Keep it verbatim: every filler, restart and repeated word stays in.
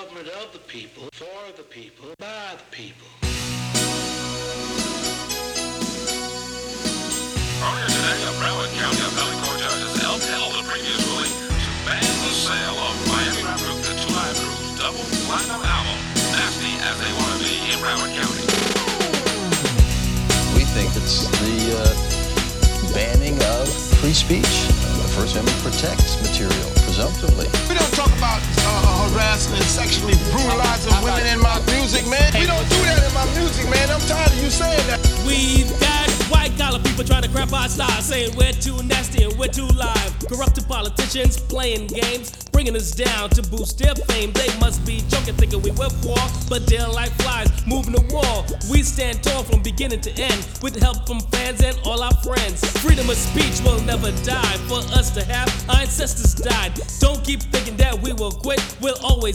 government of the people, for the people, by the people. Earlier today, a Broward County appellate court judge has upheld the previous ruling to ban the sale of Miami rap group The Two Live Crew's double platinum album, Nasty As They Wanna Be, in Broward County. We think it's the uh, banning of free speech. The First Amendment protects material, presumptively. We don't talk about uh, harassing and sexually brutalizing women in my music, man. We don't do that in my music, man. I'm tired of you saying that. We've got white collar people trying to crap our style, saying we're too nasty and we're too live. Corrupted politicians playing games, bringing us down to boost their fame. They must be joking, thinking we will war, but they're like flies moving the wall. We stand tall from beginning to end, with help from fans and all our friends. Freedom of speech will never die. For us to have, our ancestors died. Don't keep thinking that we will quit. We'll always